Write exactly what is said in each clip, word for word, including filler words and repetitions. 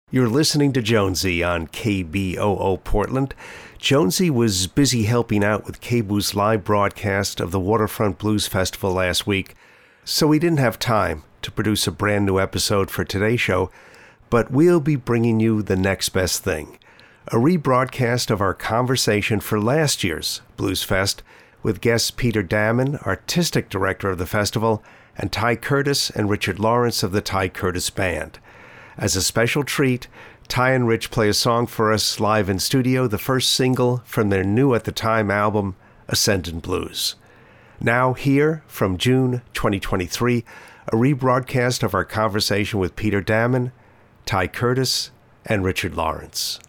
You're listening to Jonesy on K B O O Portland. Jonesy was busy helping out with K B O O's live broadcast of the Waterfront Blues Festival last week, so we didn't have time to produce a brand new episode for today's show, but we'll be bringing you the next best thing, a rebroadcast of our conversation for last year's Blues Fest with guests Peter Dammann, artistic director of the festival, and Ty Curtis and Richard Lawrence of the Ty Curtis Band. As a special treat, Ty and Rich play a song for us live in studio, the first single from their new at the time album, Ascendant Blues. Now here, from June twenty twenty-three, a rebroadcast of our conversation with Peter Dammann, Ty Curtis, and Richard Lawrence.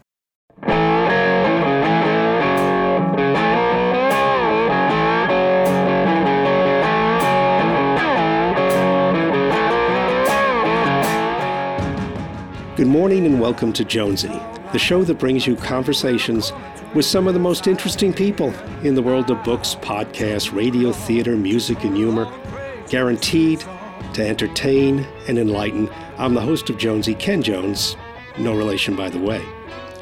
Good morning and welcome to Jonesy, the show that brings you conversations with some of the most interesting people in the world of books, podcasts, radio, theater, music, and humor, guaranteed to entertain and enlighten. I'm the host of Jonesy, Ken Jones, no relation by the way.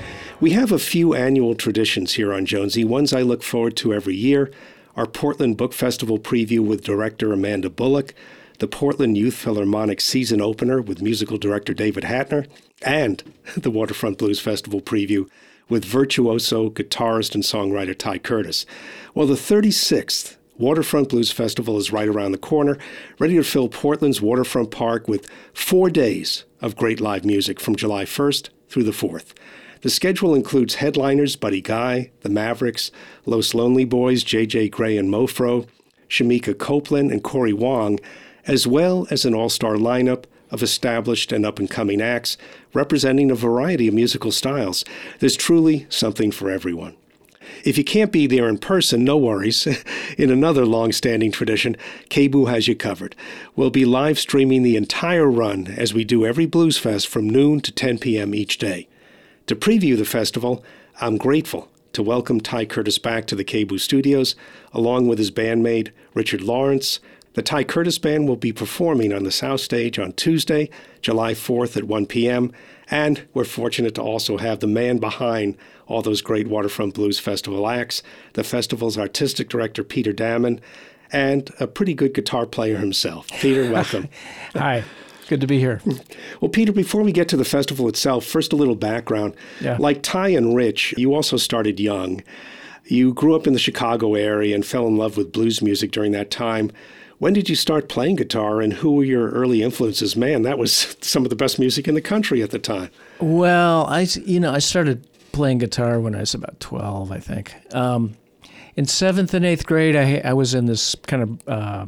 We have a few annual traditions here on Jonesy, ones I look forward to every year: our Portland Book Festival preview with director Amanda Bullock, the Portland Youth Philharmonic season opener with musical director David Hatner, and the Waterfront Blues Festival preview with virtuoso guitarist and songwriter Ty Curtis. Well, the thirty-sixth Waterfront Blues Festival is right around the corner, ready to fill Portland's Waterfront Park with four days of great live music from July first through the fourth. The schedule includes headliners Buddy Guy, the Mavericks, Los Lonely Boys, J J Gray and Mofro, Shamika Copeland and Corey Wong, as well as an all-star lineup of established and up-and-coming acts representing a variety of musical styles. There's truly something for everyone. If you can't be there in person, no worries. In another long-standing tradition, K B O O has you covered. We'll be live streaming the entire run as we do every Blues Fest from noon to ten p.m. each day. To preview the festival, I'm grateful to welcome Ty Curtis back to the K B O O studios, along with his bandmate Richard Lawrence. The Ty Curtis Band will be performing on the South Stage on Tuesday, July fourth at one p.m., and we're fortunate to also have the man behind all those great Waterfront Blues Festival acts, the festival's artistic director, Peter Dammann, and a pretty good guitar player himself. Peter, welcome. Hi. Good to be here. Well, Peter, before we get to the festival itself, first a little background. Yeah. Like Ty and Rich, you also started young. You grew up in the Chicago area and fell in love with blues music during that time. When did you start playing guitar, and who were your early influences? Man, that was some of the best music in the country at the time. Well, I, you know, I started playing guitar when I was about twelve, I think. Um, in seventh and eighth grade, I, I was in this kind of, uh,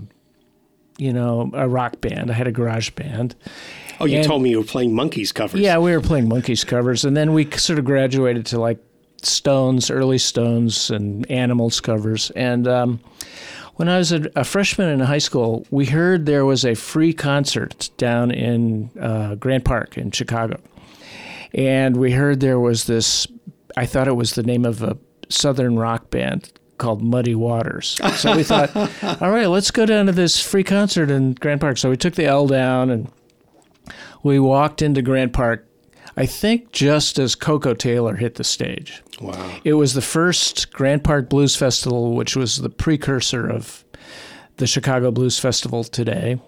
you know, a rock band. I had a garage band. Oh, you and, told me you were playing Monkees covers. Yeah, we were playing Monkees covers, and then we sort of graduated to like Stones, early Stones, and Animals covers, and um, when I was a, a freshman in high school, we heard there was a free concert down in uh, Grant Park in Chicago. And we heard there was this, I thought it was the name of a southern rock band called Muddy Waters. So we thought, all right, let's go down to this free concert in Grant Park. So we took the L down and we walked into Grant Park, I think just as Koko Taylor hit the stage. Wow. It was the first Grant Park Blues Festival, which was the precursor of the Chicago Blues Festival today.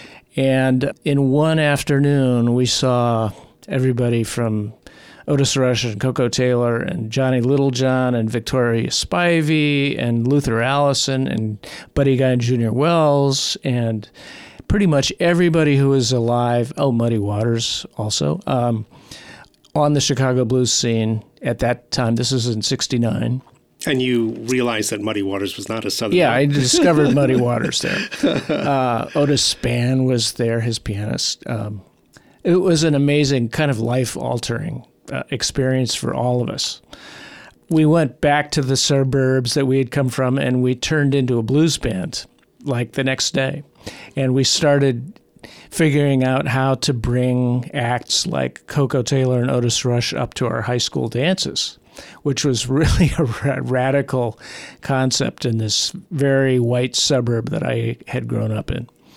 And in one afternoon, we saw everybody from Otis Rush and Koko Taylor and Johnny Littlejohn and Victoria Spivey and Luther Allison and Buddy Guy and Junior Wells and pretty much everybody who was alive. Oh, Muddy Waters also. Um, on the Chicago blues scene at that time. This was in sixty-nine. And you realized that Muddy Waters was not a southern Yeah, rock. I discovered Muddy Waters there. Uh, Otis Spann was there, his pianist. Um, it was an amazing, kind of life-altering uh, experience for all of us. We went back to the suburbs that we had come from, and we turned into a blues band like the next day. And we started figuring out how to bring acts like Koko Taylor and Otis Rush up to our high school dances, which was really a ra- radical concept in this very white suburb that I had grown up in.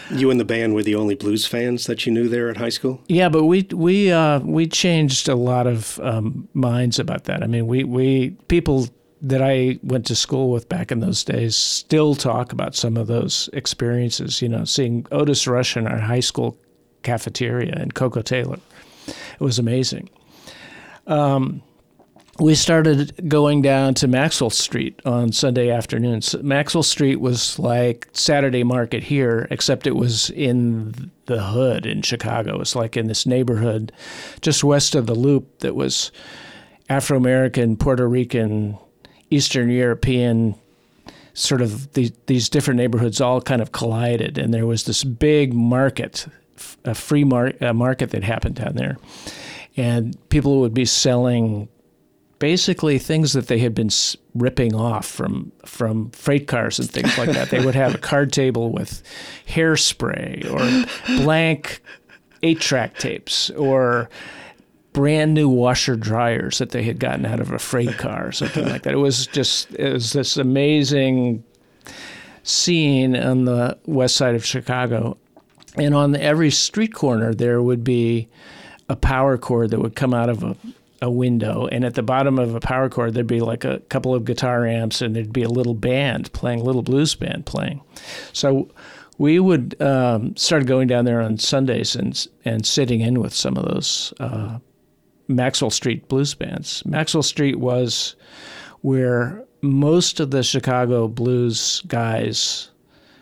You and the band were the only blues fans that you knew there at high school? Yeah, but we we uh, we changed a lot of um, minds about that. I mean, we, we people that I went to school with back in those days still talk about some of those experiences. You know, seeing Otis Rush in our high school cafeteria and Coco Taylor, it was amazing. Um, we started going down to Maxwell Street on Sunday afternoons. Maxwell Street was like Saturday Market here, except it was in the hood in Chicago. It was like in this neighborhood just west of the Loop that was Afro-American, Puerto Rican, Eastern European, sort of the, these different neighborhoods all kind of collided. And there was this big market, a free mar- a market that happened down there. And people would be selling basically things that they had been ripping off from from freight cars and things like that. They would have a card table with hairspray or blank eight-track tapes or brand new washer dryers that they had gotten out of a freight car or something like that. It was just, it was this amazing scene on the west side of Chicago. And on every street corner, there would be a power cord that would come out of a a window, and at the bottom of a power cord there'd be like a couple of guitar amps, and there'd be a little band playing, a little blues band playing. So we would um, start going down there on Sundays and and sitting in with some of those uh, Maxwell Street blues bands. Maxwell Street was where most of the Chicago blues guys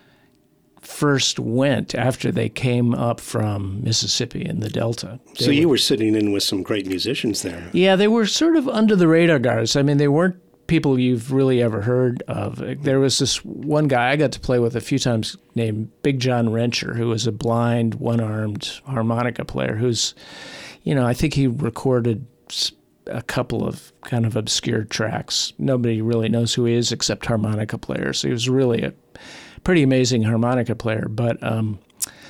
first went after they came up from Mississippi in the Delta. They so you would, were sitting in with some great musicians there. Yeah, they were sort of under the radar guys. I mean, they weren't people you've really ever heard of. There was this one guy I got to play with a few times named Big John Rencher, who was a blind, one-armed harmonica player who's, you know, I think he recorded a couple of kind of obscure tracks. Nobody really knows who he is except harmonica players. So he was really a pretty amazing harmonica player, but um,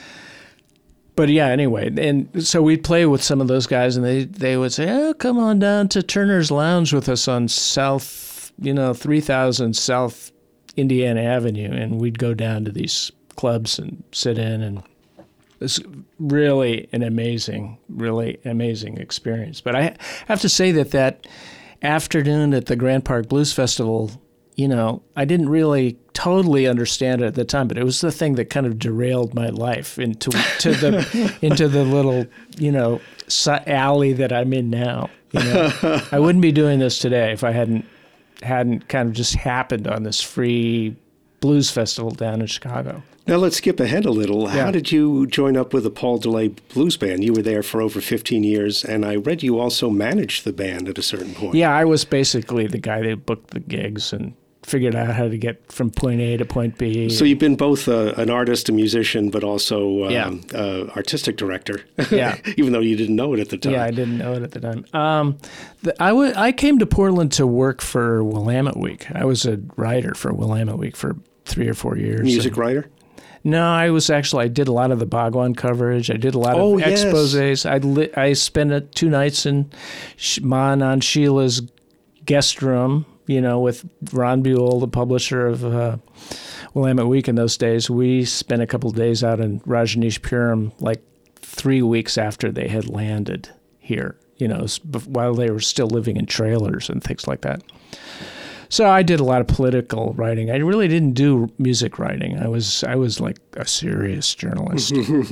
but yeah. Anyway, and so we'd play with some of those guys, and they they would say, "Oh, come on down to Turner's Lounge with us on South, you know, three thousand South Indiana Avenue," and we'd go down to these clubs and sit in, and it's really an amazing, really amazing experience. But I have to say that that afternoon at the Grand Park Blues Festival, you know, I didn't really totally understand it at the time, but it was the thing that kind of derailed my life into to the into the little, you know, alley that I'm in now. You know, I wouldn't be doing this today if I hadn't hadn't kind of just happened on this free blues festival down in Chicago. Now let's skip ahead a little. Yeah. How did you join up with the Paul DeLay Blues Band? You were there for over fifteen years, and I read you also managed the band at a certain point. Yeah, I was basically the guy that booked the gigs and figured out how to get from point A to point B. So you've been both uh, an artist, a musician, but also um, yeah. uh, artistic director, yeah. even though you didn't know it at the time. Yeah, I didn't know it at the time. Um, the, I, w- I came to Portland to work for Willamette Week. I was a writer for Willamette Week for three or four years. Music and, writer? No, I was actually, I did a lot of the Bhagwan coverage. I did a lot oh, of yes. exposés. I li- I spent uh, two nights in Ma Anand Sheila's guest room, you know, with Ron Buell, the publisher of uh, Willamette Week in those days. We spent a couple of days out in Rajneeshpuram, like three weeks after they had landed here, you know, while they were still living in trailers and things like that. So I did a lot of political writing. I really didn't do music writing. I was I was like a serious journalist.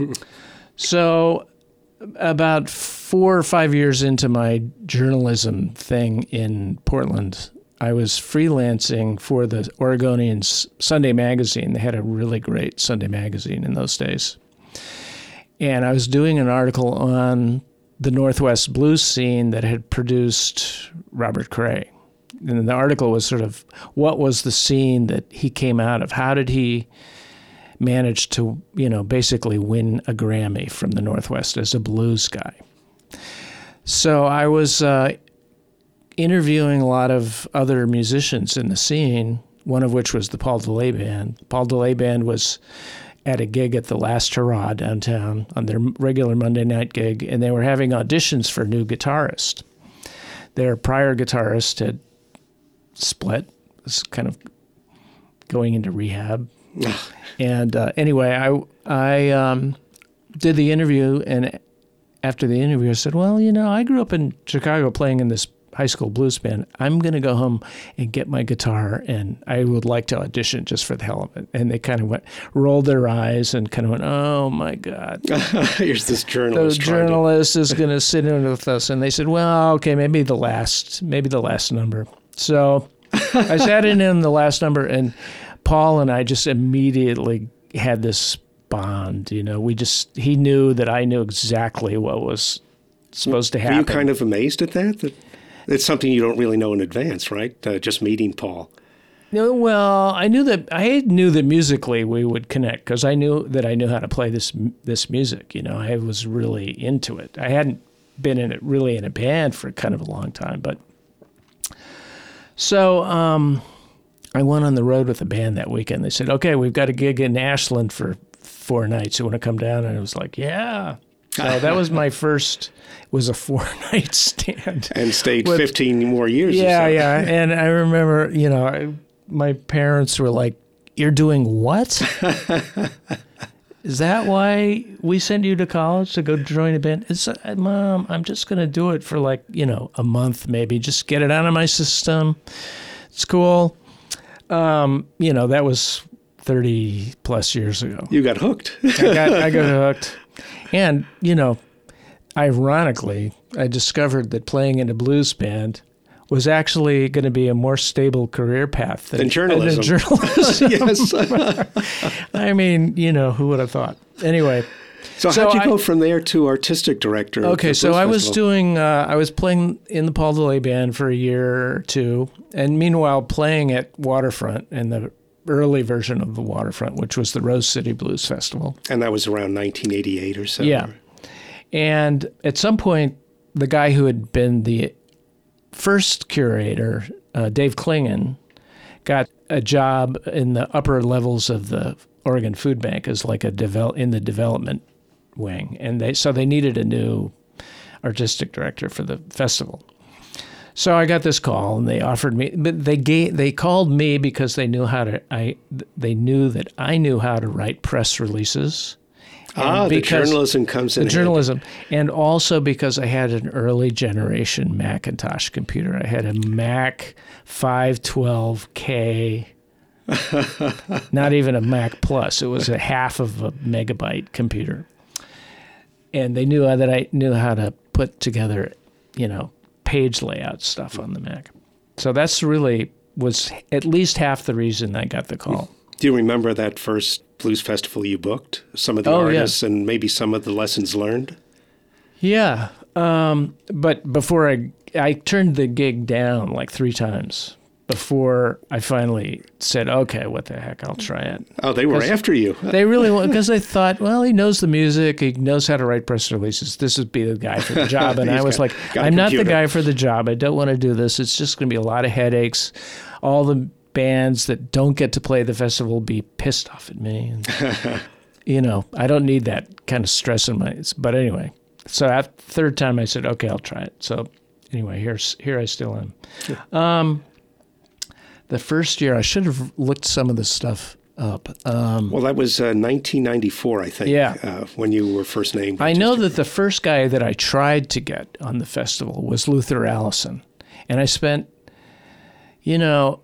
So about four or five years into my journalism thing in Portland, I was freelancing for the Oregonian Sunday magazine. They had a really great Sunday magazine in those days. And I was doing an article on the Northwest blues scene that had produced Robert Cray. And the article was sort of, what was the scene that he came out of? How did he manage to, you know, basically win a Grammy from the Northwest as a blues guy? So I was uh, interviewing a lot of other musicians in the scene, one of which was the Paul DeLay Band. Paul DeLay Band was at a gig at the Last Hurrah downtown on their regular Monday night gig, and they were having auditions for new guitarists. Their prior guitarist had split, was kind of going into rehab, and uh, anyway, I I um, did the interview, and after the interview, I said, well, you know, I grew up in Chicago playing in this high school blues band. I'm going to go home and get my guitar, and I would like to audition just for the hell of it. And they kind of went, rolled their eyes and kind of went, oh, my God. Here's this journalist. The journalist to... is going to sit in with us. And they said, well, okay, maybe the last, maybe the last number. So I sat in in the last number, and Paul and I just immediately had this bond. You know, we just, he knew that I knew exactly what was supposed to happen. Were you kind of amazed at that? That it's something you don't really know in advance, right? Uh, just meeting Paul. No, well, I knew that I knew that musically we would connect because I knew that I knew how to play this this music. You know, I was really into it. I hadn't been in it really in a band for kind of a long time, but so um, I went on the road with the band that weekend. They said, "Okay, we've got a gig in Ashland for four nights. You want to come down?" And I was like, "Yeah." So that was my first, was a four-night stand. And stayed with, fifteen more years Yeah, or so. yeah. And I remember, you know, I, my parents were like, you're doing what? Is that why we sent you to college to go join a band? It's, uh, Mom, I'm just going to do it for like, you know, a month maybe. Just get it out of my system. It's cool. Um, you know, that was thirty plus years ago. You got hooked. I got I got hooked. And, you know, ironically, I discovered that playing in a blues band was actually going to be a more stable career path than, than journalism. Than journalism. Yes. I mean, you know, who would have thought? Anyway. So, so how'd you I, go from there to artistic director? Okay, so Blues I was Festival? doing, uh, I was playing in the Paul DeLay band for a year or two, and meanwhile playing at Waterfront in the early version of the Waterfront, which was the Rose City Blues Festival. And that was around nineteen eighty-eight or so. Yeah. And at some point, the guy who had been the first curator, uh, Dave Klingon, got a job in the upper levels of the Oregon Food Bank as like a develop in the development wing. And they so they needed a new artistic director for the festival. So I got this call, and they offered me, but they gave, they called me because they knew how to. I they knew that I knew how to write press releases. Ah, the journalism comes in. The journalism, and also because I had an early generation Macintosh computer. I had a Mac five twelve K, not even a Mac Plus. It was a half of a megabyte computer, and they knew that I knew how to put together, you know, page layout stuff on the Mac. So that's really was at least half the reason I got the call. Do you remember that first blues festival you booked? Some of the oh, artists yeah. and maybe some of the lessons learned? Yeah. Um, but before I, I turned the gig down like three times before I finally said, okay, what the heck, I'll try it. Oh, they were after you. They really want, because they thought, well, he knows the music, he knows how to write press releases. This would be the guy for the job. And I was got, like, I'm not the guy for the job. I don't want to do this. It's just going to be a lot of headaches. All the bands that don't get to play the festival will be pissed off at me. And, you know, I don't need that kind of stress in my, but anyway. So after the third time I said, okay, I'll try it. So anyway, here's, here I still am. Sure. Um, the first year, I should have looked some of this stuff up. Um, well, that was uh, nineteen ninety-four, I think, yeah. uh, when you were first named. I know that the first guy that I tried to get on the festival was Luther Allison. And I spent, you know,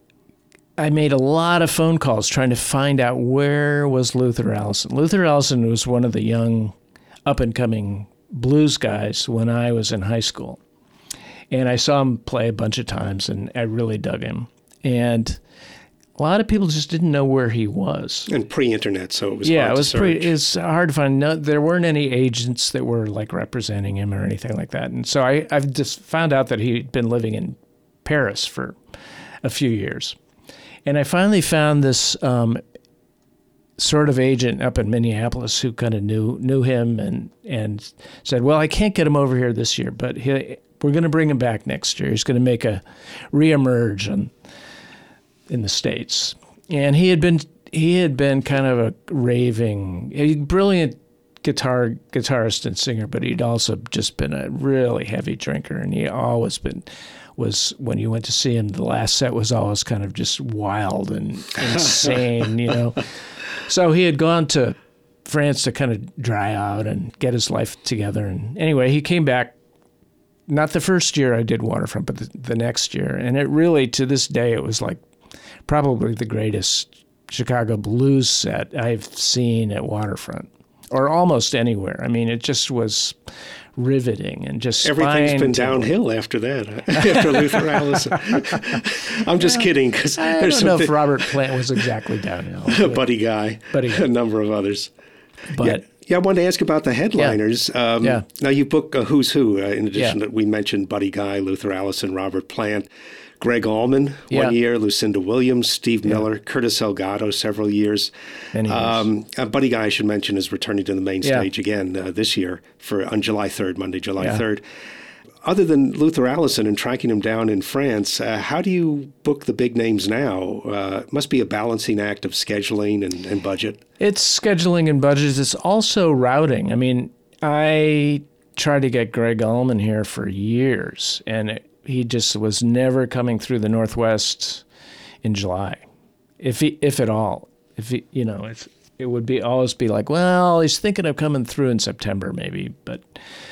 I made a lot of phone calls trying to find out where was Luther Allison. Luther Allison was one of the young up-and-coming blues guys when I was in high school. And I saw him play a bunch of times, and I really dug him. And a lot of people just didn't know where he was. And pre-internet, so it was yeah, hard it was to search. Pre, it's hard to find. No, there weren't any agents that were like representing him or anything like that. And so I, I've just found out that he'd been living in Paris for a few years. And I finally found this um, sort of agent up in Minneapolis who kind of knew knew him and and said, well, I can't get him over here this year, but he, we're going to bring him back next year. He's going to make a reemerge on, in the States. And he had been he had been kind of a raving, a brilliant guitar guitarist and singer, but he'd also just been a really heavy drinker, and he always been was when you went to see him, the last set was always kind of just wild and insane, you know. So he had gone to France to kind of dry out and get his life together. And anyway, he came back, not the first year I did Waterfront, but the, the next year. And it really, to this day, it was like probably the greatest Chicago blues set I've seen at Waterfront, or almost anywhere. I mean, it just was riveting and just everything's been downhill after that. After Luther Allison, I'm just yeah, kidding because I there's don't know something... if Robert Plant was exactly downhill. Buddy Guy, Buddy Guy, a number of others. But yeah, yeah, I wanted to ask about the headliners. Yeah. Um, yeah. Now you book a who's who. Uh, in addition, yeah. to we mentioned Buddy Guy, Luther Allison, Robert Plant. Greg Allman, one yeah. year, Lucinda Williams, Steve yeah. Miller, Curtis Elgato, several years. Many years. Um, uh, Buddy Guy, I should mention, is returning to the main yeah. stage again uh, this year for on July third, Monday, July yeah. third. Other than Luther Allison and tracking him down in France, uh, how do you book the big names now? Uh, it must be a balancing act of scheduling and, and budget. It's scheduling and budget. It's also routing. I mean, I tried to get Greg Allman here for years, and it, he just was never coming through the Northwest in July, if he, if at all. If he, you know, if it would be always be like, well, he's thinking of coming through in September maybe, but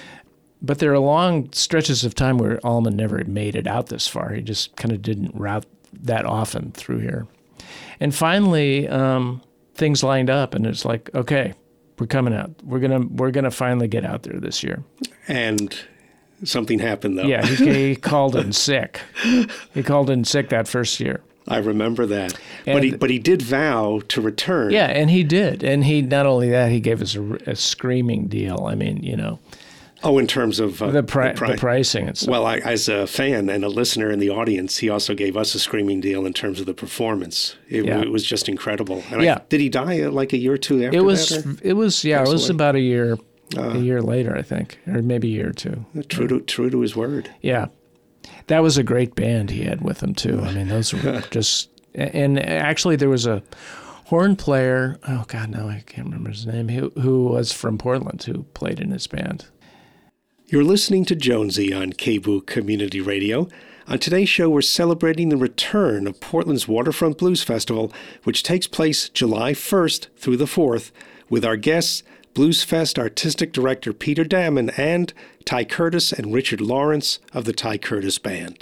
but there are long stretches of time where Allman never made it out this far. He just kind of didn't route that often through here, and finally um, things lined up, and it's like, okay, we're coming out. We're gonna we're gonna finally get out there this year. And something happened, though. Yeah, he, he called in sick. He called in sick that first year. I remember that. And but he but he did vow to return. Yeah, and he did. And he not only that, he gave us a, a screaming deal. I mean, you know. Oh, in terms of uh, the, pri- the, pri- the pricing and stuff. Well, I, as a fan and a listener in the audience, he also gave us a screaming deal in terms of the performance. It, yeah. it was just incredible. And yeah. I, did he die uh, like a year or two after it was, that? Or? It was, yeah, Excellent. It was about a year, uh, a year later, I think, or maybe a year or two. True to, true to his word. Yeah. That was a great band he had with him, too. I mean, those were just... And actually, there was a horn player, oh, God, no, I can't remember his name, who, who was from Portland, who played in his band. You're listening to Jonesy on K B O O Community Radio. On today's show, we're celebrating the return of Portland's Waterfront Blues Festival, which takes place July first through the fourth, with our guests, Blues Fest Artistic Director Peter Dammann and Ty Curtis and Richard Lawrence of the Ty Curtis Band.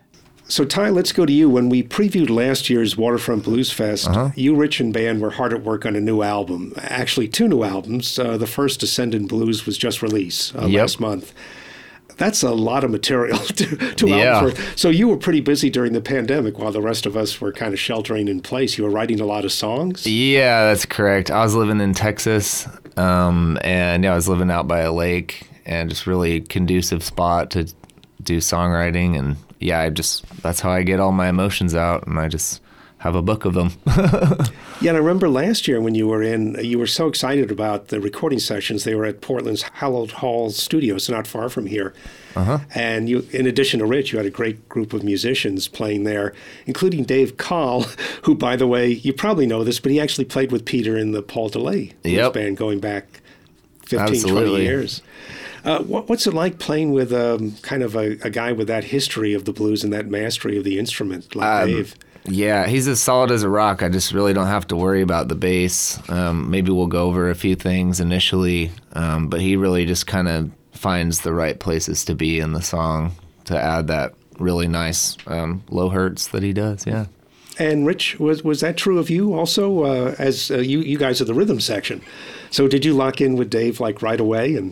So, Ty, let's go to you. When we previewed last year's Waterfront Blues Fest, uh-huh. you, Rich, and band were hard at work on a new album. Actually, two new albums. Uh, the first, Ascendant Blues, was just released uh, yep. last month. That's a lot of material to, to yeah. albums. For. So you were pretty busy during the pandemic while the rest of us were kind of sheltering in place. You were writing a lot of songs? Yeah, that's correct. I was living in Texas, um, and yeah, I was living out by a lake, and just really conducive spot to do songwriting. And yeah, I just, that's how I get all my emotions out, and I just have a book of them. Yeah, and I remember last year when you were in, you were so excited about the recording sessions. They were at Portland's Hallowed Hall Studios, not far from here. Uh-huh. And you, in addition to Rich, you had a great group of musicians playing there, including Dave Kahl, who, by the way, you probably know this, but he actually played with Peter in the Paul DeLay yep. band going back fifteen, Absolutely. twenty years. Uh, what, what's it like playing with um, kind of a, a guy with that history of the blues and that mastery of the instrument like um, Dave? Yeah, he's as solid as a rock. I just really don't have to worry about the bass. Um, maybe we'll go over a few things initially, um, but he really just kind of finds the right places to be in the song to add that really nice um, low hertz that he does, yeah. And Rich, was was that true of you also? Uh, as uh, you you guys are the rhythm section, so did you lock in with Dave like right away? And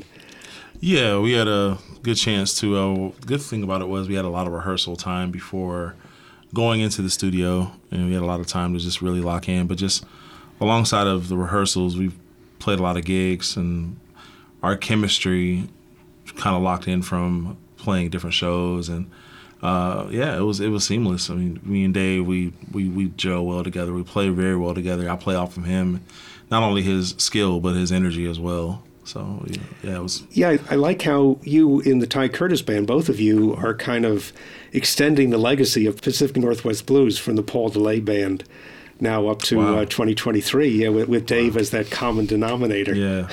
yeah, we had a good chance to. Uh, the good thing about it was we had a lot of rehearsal time before going into the studio, and we had a lot of time to just really lock in. But just alongside of the rehearsals, we've played a lot of gigs, and our chemistry kind of locked in from playing different shows. And uh, yeah, it was it was seamless. I mean, me and Dave, we we we gel well together. We play very well together. I play off of him, not only his skill but his energy as well. So yeah, yeah, it was. Yeah, I, I like how you in the Ty Curtis Band, both of you are kind of extending the legacy of Pacific Northwest Blues from the Paul DeLay Band now up to wow. uh, twenty twenty-three, yeah, with, with Dave wow. as that common denominator. Yeah,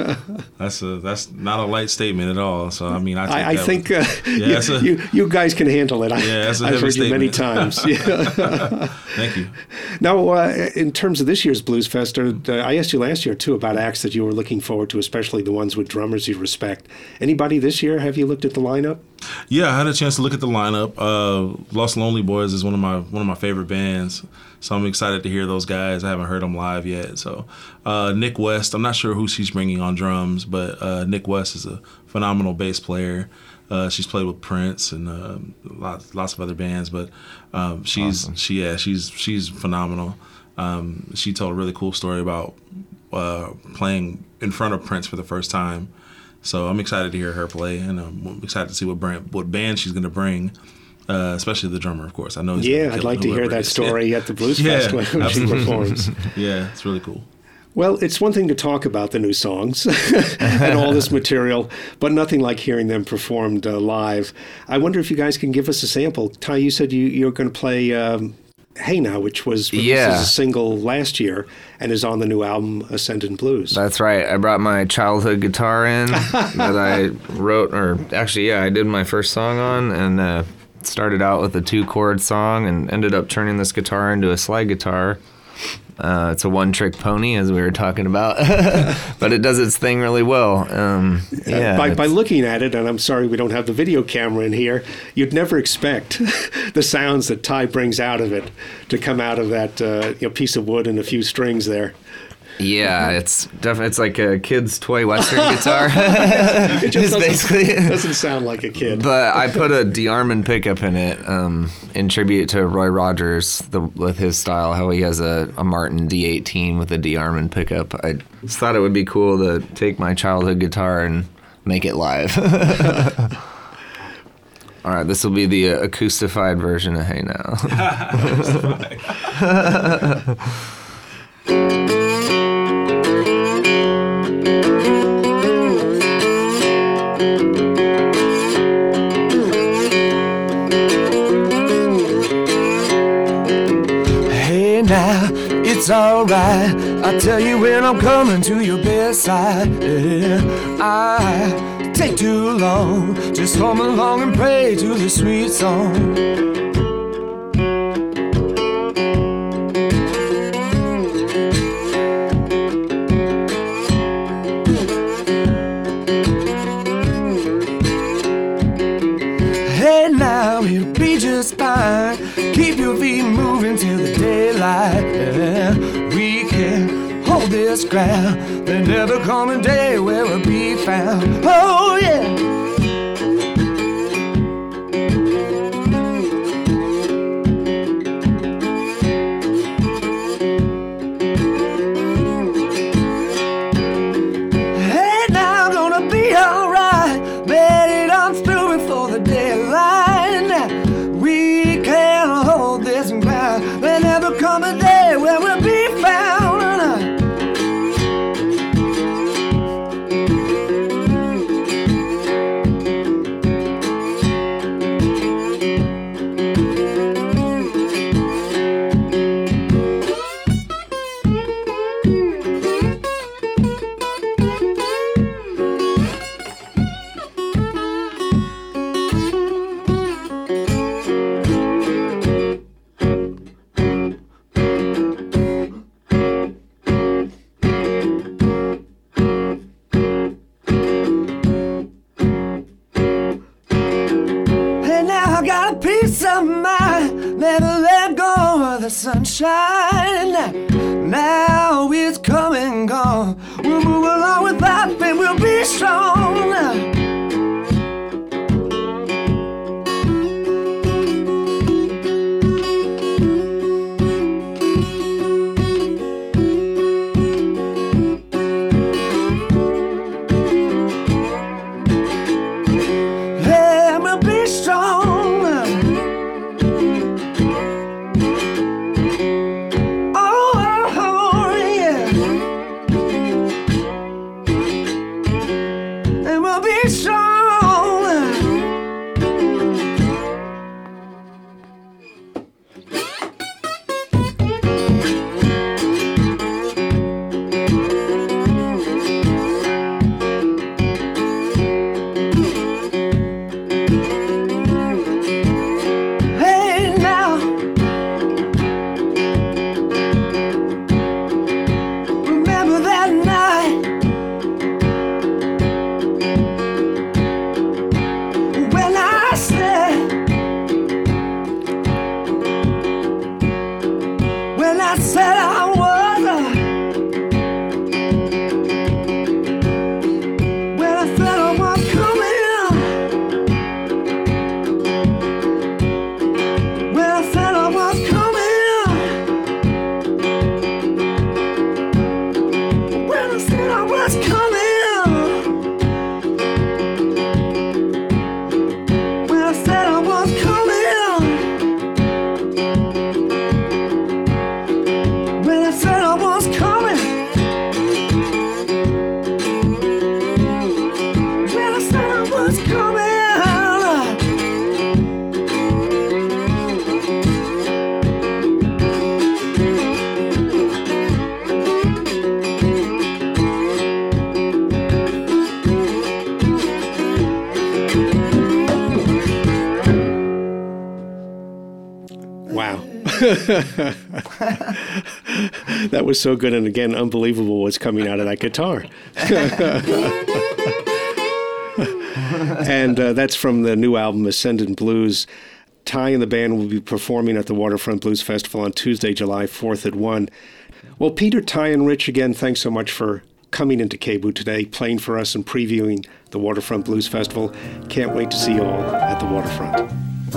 that's a that's not a light statement at all. So I mean, I, I, I that think was, uh, yeah, you, that's a, you you guys can handle it. I, yeah, that's a I've heavy heard statement. you many times. Yeah. Thank you. Now, uh, in terms of this year's Blues Fest, uh, I asked you last year too about acts that you were looking forward to, especially the ones with drummers you respect. Anybody this year? Have you looked at the lineup? Yeah, I had a chance to look at the lineup. Uh, Lost Lonely Boys is one of my one of my favorite bands, so I'm excited to hear those guys. I haven't heard them live yet. So uh, Nick West, I'm not sure who she's bringing on drums, but uh, Nick West is a phenomenal bass player. Uh, she's played with Prince and uh, lots lots of other bands, but um, she's awesome. she yeah she's she's phenomenal. Um, she told a really cool story about uh, playing in front of Prince for the first time. So I'm excited to hear her play, and I'm excited to see what brand, what band she's going to bring, uh, especially the drummer, of course. I know. He's yeah, I'd like to hear that story yeah. at the Blues yeah, Fest when she performs. Yeah, it's really cool. Well, it's one thing to talk about the new songs and all this material, but nothing like hearing them performed uh, live. I wonder if you guys can give us a sample. Ty, you said you, you're going to play um, Hey Now, which was released yeah. as a single last year and is on the new album Ascendant Blues. That's right. I brought my childhood guitar in that I wrote, or actually, yeah, I did my first song on, and uh, started out with a two-chord song and ended up turning this guitar into a slide guitar. Uh, it's a one-trick pony, as we were talking about, but it does its thing really well. Um, yeah, uh, by, by looking at it, and I'm sorry we don't have the video camera in here, you'd never expect the sounds that Ty brings out of it to come out of that uh, you know, piece of wood and a few strings there. Yeah, it's definitely it's like a kid's toy Western guitar. It just doesn't, basically doesn't sound like a kid. But I put a DeArmond pickup in it um, in tribute to Roy Rogers the, with his style, how he has a, a Martin D eighteen with a DeArmond pickup. I just thought it would be cool to take my childhood guitar and make it live. All right, this will be the uh, acoustified version of Hey Now. Now, it's alright. I'll tell you when I'm coming to your bedside. Yeah, I take too long. Just hum along and pray to the sweet song. Hey now, it'll be just fine. Keep your feet moving till the daylight. Yeah, we can hold this ground. There'll never come a day where we'll be found. Oh yeah. Hey now, gonna be alright. Bet it on through before the daylight. We can hold this ground. There'll never come a day where we'll be found. Peace of mind, never let go of the sunshine. Now it's come and gone. We'll move along with life and we'll be strong. Hey, we'll be strong. And we'll That was so good, and again, unbelievable what's coming out of that guitar. And uh, that's from the new album, Ascendant Blues. Ty and the band will be performing at the Waterfront Blues Festival on Tuesday, July fourth at one. Well, Peter, Ty, and Rich, again, thanks so much for coming into K B O O today, playing for us and previewing the Waterfront Blues Festival. Can't wait to see you all at the Waterfront.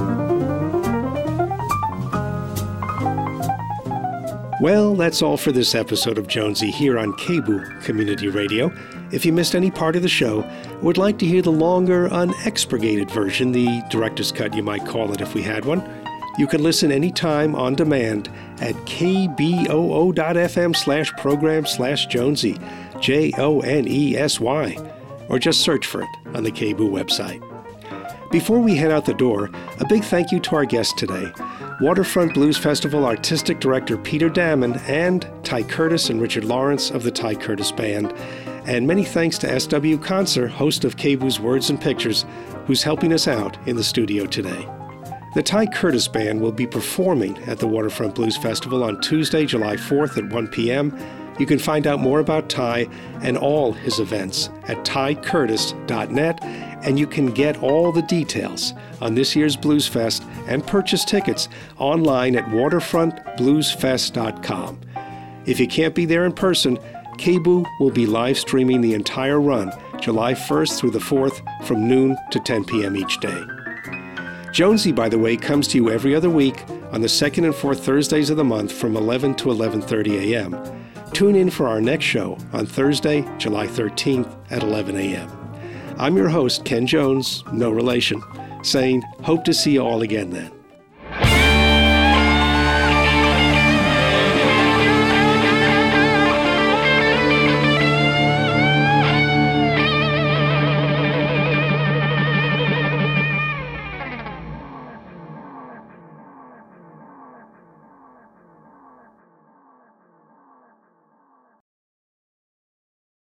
Well, that's all for this episode of Jonesy here on K B O O Community Radio. If you missed any part of the show, or would like to hear the longer, unexpurgated version, the director's cut you might call it if we had one, you can listen anytime on demand at kboo.fm slash program slash Jonesy, J O N E S Y, or just search for it on the K B O O website. Before we head out the door, a big thank you to our guest today, Waterfront Blues Festival Artistic Director Peter Dammann and Ty Curtis and Richard Lawrence of the Ty Curtis Band. And many thanks to S W Conser, host of K B O O's Words and Pictures, who's helping us out in the studio today. The Ty Curtis Band will be performing at the Waterfront Blues Festival on Tuesday, July fourth at one p.m. You can find out more about Ty and all his events at ty curtis dot net, and you can get all the details on this year's Blues Fest and purchase tickets online at waterfront blues fest dot com. If you can't be there in person, K B O O will be live streaming the entire run, July first through the fourth, from noon to ten p.m. each day. Jonesy, by the way, comes to you every other week on the second and fourth Thursdays of the month from eleven to eleven thirty a.m. Tune in for our next show on Thursday, July thirteenth at eleven a.m. I'm your host, Ken Jones, no relation, saying hope to see you all again then.